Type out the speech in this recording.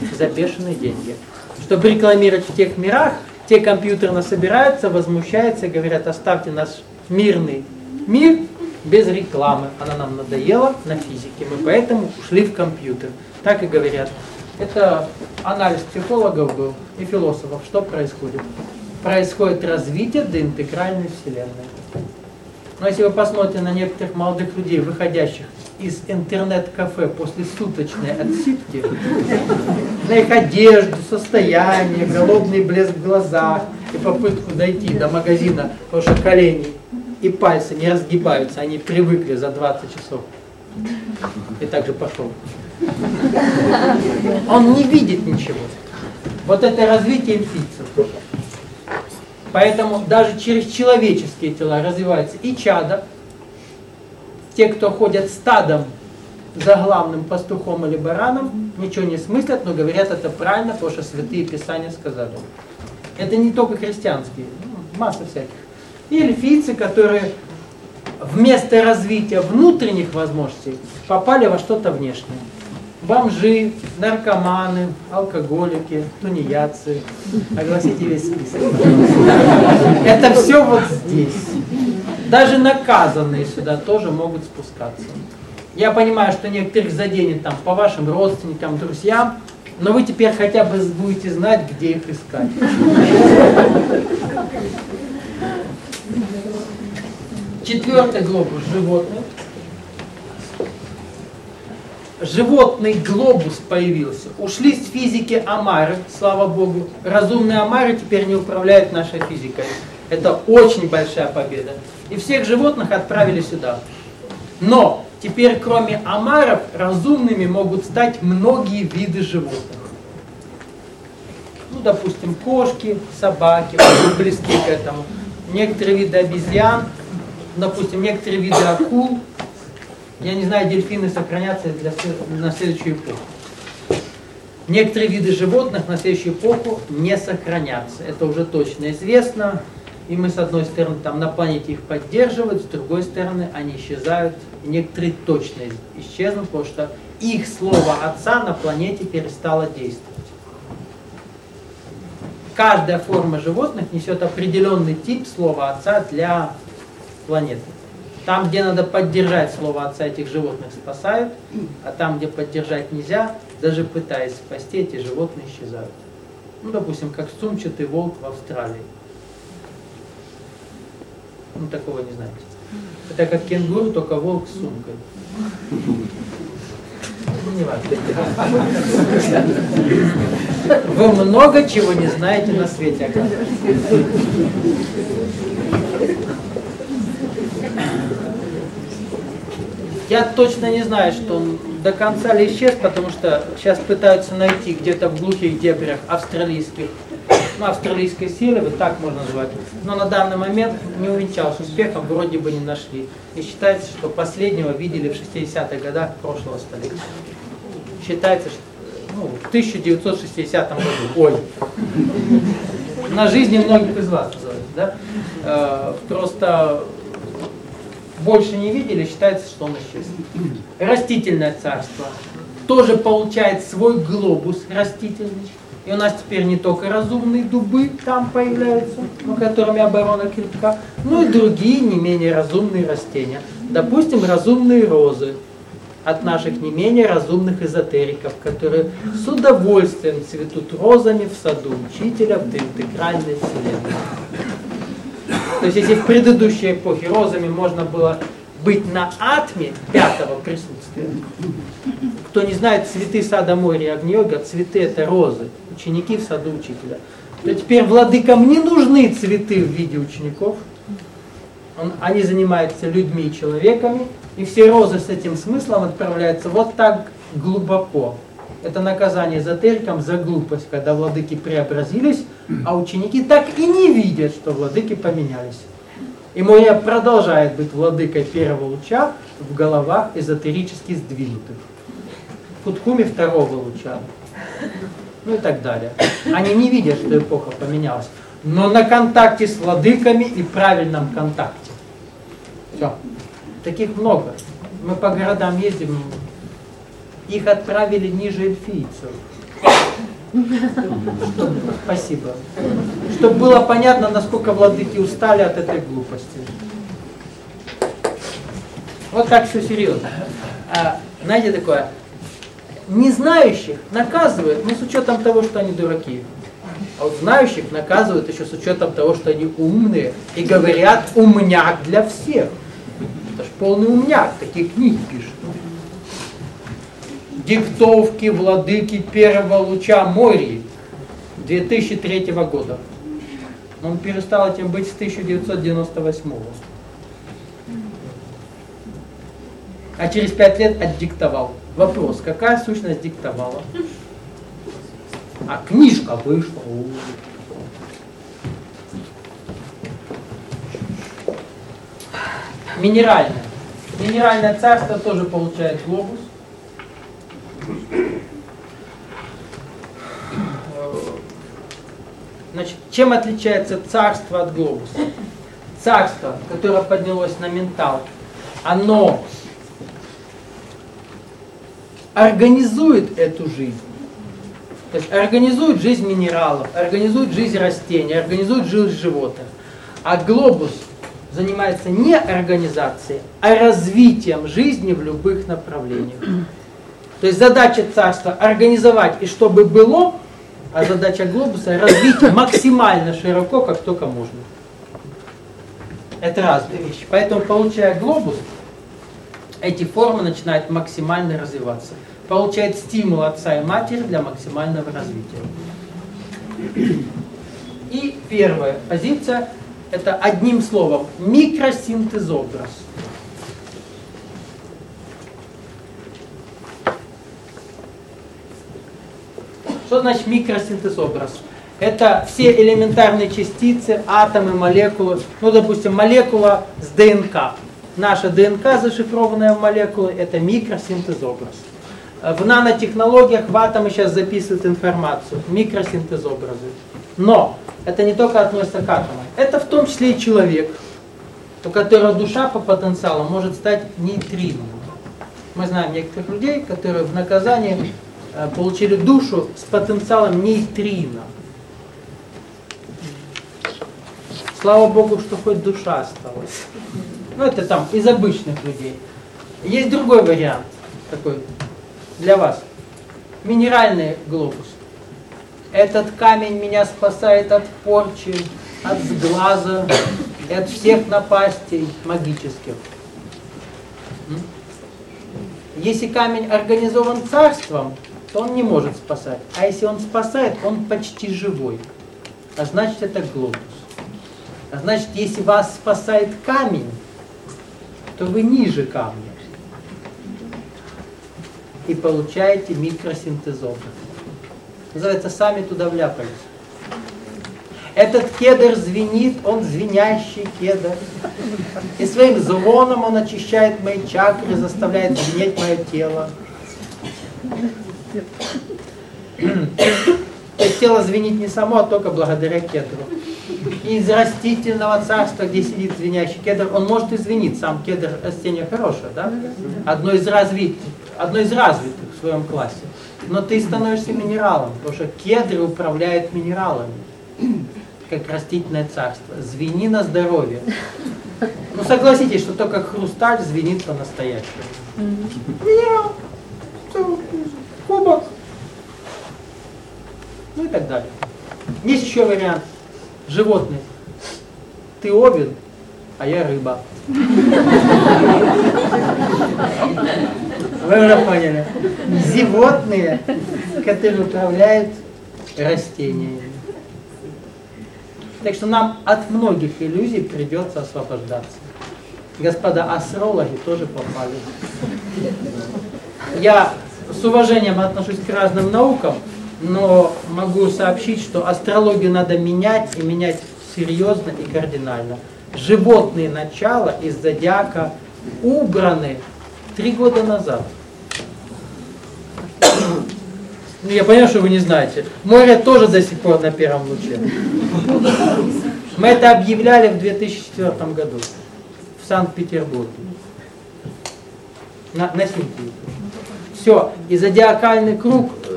за бешеные деньги. Чтобы рекламировать в тех мирах, те компьютерно собираются, возмущаются, говорят, оставьте наш мирный мир без рекламы. Она нам надоела на физике, мы поэтому ушли в компьютер. Так и говорят. Это анализ психологов был и философов. Что происходит? Происходит развитие до интегральной вселенной. Но если вы посмотрите на некоторых молодых людей, выходящих из интернет-кафе после суточной отсидки, на их одежду, состояние, голодный блеск в глазах и попытку дойти до магазина, потому что колени и пальцы не разгибаются, они привыкли за 20 часов. И так же пошел. Он не видит ничего. Вот это развитие эльфийцев. Поэтому даже через человеческие тела развивается и чадо. Те, кто ходят стадом за главным пастухом или бараном, ничего не смыслят, но говорят это правильно, потому что святые писания сказали. Это не только христианские, масса всяких. И эльфийцы, которые вместо развития внутренних возможностей попали во что-то внешнее. Бомжи, наркоманы, алкоголики, тунеядцы. Огласите весь список. Это все вот здесь. Даже наказанные сюда тоже могут спускаться. Я понимаю, что некоторых заденет там по вашим родственникам, друзьям, но вы теперь хотя бы будете знать, где их искать. Четвертый глобус – животных. Животный глобус появился. Ушли с физики омары, слава Богу. Разумные омары теперь не управляют нашей физикой. Это очень большая победа. И всех животных отправили сюда. Но теперь кроме омаров разумными могут стать многие виды животных. Ну, допустим, кошки, собаки, очень близки к этому. Некоторые виды обезьян, допустим, некоторые виды акул. Я не знаю, дельфины сохранятся на следующую эпоху. Некоторые виды животных на следующую эпоху не сохранятся. Это уже точно известно. И мы, с одной стороны, там на планете их поддерживают, с другой стороны, они исчезают. И некоторые точно исчезнут, потому что их слово Отца на планете перестало действовать. Каждая форма животных несет определенный тип слова Отца для планеты. Там, где надо поддержать слово Отца, этих животных спасают, а там, где поддержать нельзя, даже пытаясь спасти, эти животные исчезают. Ну, допустим, как сумчатый волк в Австралии. Ну, такого не знаете. Это как кенгуру, только волк с сумкой. Не важно. Вы много чего не знаете на свете, оказывается. Я точно не знаю, что он до конца ли исчез, потому что сейчас пытаются найти где-то в глухих дебрях австралийских, ну, австралийской силы, вот так можно назвать. Но на данный момент не увенчался успехом, вроде бы не нашли. И считается, что последнего видели в 60-х годах прошлого столетия. Считается, что в 1960 году. Ой. На жизни многих из вас, да? Просто больше не видели, считается, что он исчез. Растительное царство тоже получает свой глобус растительный. И у нас теперь не только разумные дубы там появляются, которыми оборона крепка, но и другие не менее разумные растения. Допустим, разумные розы от наших не менее разумных эзотериков, которые с удовольствием цветут розами в саду учителя в интегральной вселенной. То есть, если в предыдущей эпохе розами можно было быть на атме пятого присутствия, кто не знает, цветы сада моря и Агни-йога, цветы это розы, ученики в саду учителя, то теперь владыкам не нужны цветы в виде учеников, они занимаются людьми и человеками, и все розы с этим смыслом отправляются вот так глубоко. Это наказание эзотерикам за глупость, когда владыки преобразились, а ученики так и не видят, что владыки поменялись. И Мория продолжает быть владыкой первого луча в головах эзотерически сдвинутых. Кудхуми второго луча. Ну и так далее. Они не видят, что эпоха поменялась. Но на контакте с владыками и правильном контакте. Все. Таких много. Мы по городам ездим. Их отправили ниже эльфийцев. Спасибо. Чтобы было понятно, насколько владыки устали от этой глупости. Вот так все серьезно. Знаете такое? Незнающих наказывают, но с учетом того, что они дураки. А вот знающих наказывают еще с учетом того, что они умные и говорят умняк для всех. Это ж полный умняк, такие книги пишут. Диктовки владыки первого луча Мории 2003 года. Он перестал этим быть с 1998. А через 5 лет отдиктовал. Вопрос, какая сущность диктовала? А книжка вышла. Минеральное. Минеральное царство тоже получает глобус. Значит, чем отличается царство от глобуса? Царство, которое поднялось на ментал, оно организует эту жизнь. То есть организует жизнь минералов, организует жизнь растений, организует жизнь животных. А глобус занимается не организацией, а развитием жизни в любых направлениях. То есть задача царства организовать и чтобы было, а задача глобуса развить максимально широко, как только можно. Это разные вещи. Поэтому, получая глобус, эти формы начинают максимально развиваться. Получает стимул отца и матери для максимального развития. И первая позиция – это одним словом микросинтезобраз. Что значит микросинтезобраз? Это все элементарные частицы, атомы, молекулы. Ну, допустим, молекула с ДНК. Наша ДНК, зашифрованная в молекулы, это микросинтезобраз. В нанотехнологиях в атомы сейчас записывают информацию, микросинтезобразы. Но это не только относится к атомам. Это в том числе и человек, у которого душа по потенциалу может стать нейтрином. Мы знаем некоторых людей, которые в наказании получили душу с потенциалом нейтрина. Слава Богу, что хоть душа осталась. Ну, это там из обычных людей. Есть другой вариант, такой для вас. Минеральный глобус. Этот камень меня спасает от порчи, от сглаза и от всех напастей магических. Если камень организован царством, то он не может спасать. А если он спасает, он почти живой. А значит, это глобус. А значит, если вас спасает камень, то вы ниже камня. И получаете микросинтезобраз. Называется «Сами туда вляпались». Этот кедр звенит, он звенящий кедр. И своим звоном он очищает мои чакры, заставляет звенеть мое тело. То есть тело звенит не само, а только благодаря кедру. Из растительного царства, где сидит звенящий кедр, он может и звенить. Сам кедр растение хорошее, да? Одно из развитых в своем классе. Но ты становишься минералом, потому что кедры управляют минералами, как растительное царство. Звени на здоровье. Ну согласитесь, что только хрусталь звенит по-настоящему. Минерал. Кубок. Ну и так далее. Есть еще вариант. Животные. Ты овен, а я рыба. Вы уже поняли. Животные, которые управляют растениями. Так что нам от многих иллюзий придется освобождаться. Господа астрологи тоже попали. Я с уважением отношусь к разным наукам, но могу сообщить, что астрологию надо менять, и менять серьезно и кардинально. Животные начала из зодиака убраны 3 года назад. Ну, я понимаю, что вы не знаете. Море тоже до сих пор на первом луче. Мы это объявляли в 2004 году в Санкт-Петербурге. На Симфонии. Все, и зодиакальный круг